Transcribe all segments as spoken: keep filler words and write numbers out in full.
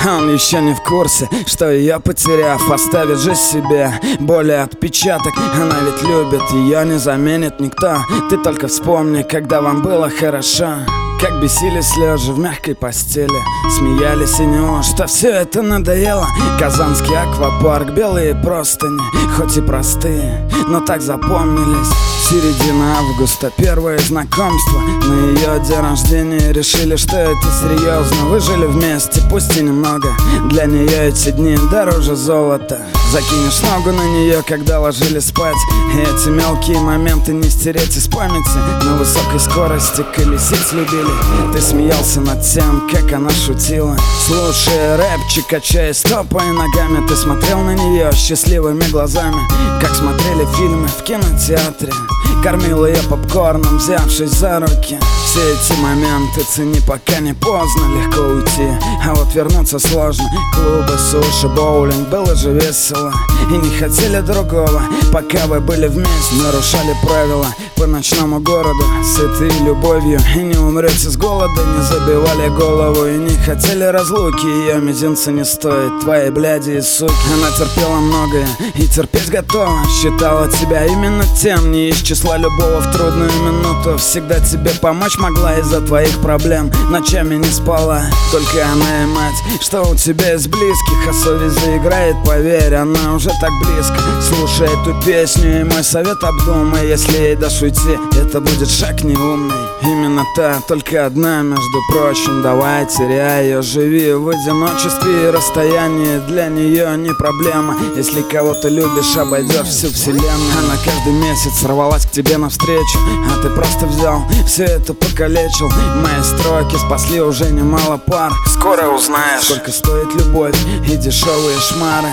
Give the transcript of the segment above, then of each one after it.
А он еще не в курсе, что ее потеряв, оставит же себе более отпечаток. Она ведь любит, ее не заменит никто. Ты только вспомни, когда вам было хорошо, как бесились лежа в мягкой постели, смеялись и не что все это надоело. Казанский аквапарк, белые простыни, хоть и простые, но так запомнились. Середина августа, первое знакомство. На ее день рождения решили, что это серьезно. Вы жили вместе, пусть и немного, для нее эти дни дороже золота. Закинешь ногу на нее, когда ложились спать, и эти мелкие моменты не стереть из памяти. На высокой скорости колесить любили. Ты смеялся над тем, как она шутила, слушая рэпчик, качая стопой ногами. Ты смотрел на нее счастливыми глазами, как смотрели фильмы в кинотеатре. Кормил ее попкорном, взявшись за руки. Все эти моменты цени, пока не поздно. Легко уйти, а вот вернуться сложно. Клубы, суши, боулинг, было же весело. И не хотели другого, пока вы были вместе. Нарушали правила по ночному городу, сыты любовью, и не умрете с голода. Не забивали голову и не хотели разлуки. Ее мизинца не стоит твоей бляди и суки. Она терпела многое и терпеть готова. Считала тебя именно тем, не из числа любого в трудную минуту. Всегда тебе помочь могла из-за твоих проблем. Ночами не спала, только она и мать, что у тебя из близких. А совесть заиграет, поверь, она уже так близко. Слушай эту песню и мой совет обдумай. Если ей дашь уйти, это будет шаг неумный. Именно та, только одна, между прочим. Давай, теряй ее, живи в одиночестве и расстояние для нее не проблема. Если кого-то любишь, обойдешь всю вселенную. Она каждый месяц рвалась к тебе навстречу, а ты просто взял, все это покалечил. Мои строки спасли уже немало пар. Скоро узнаешь, сколько стоит любовь и дешевые шмары.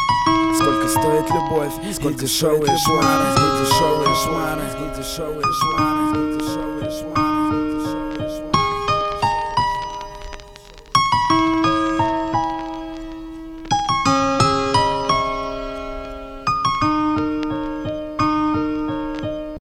Сколько стоит любовь и дешевые шмары, и дешевые шмары, и дешевые шмары.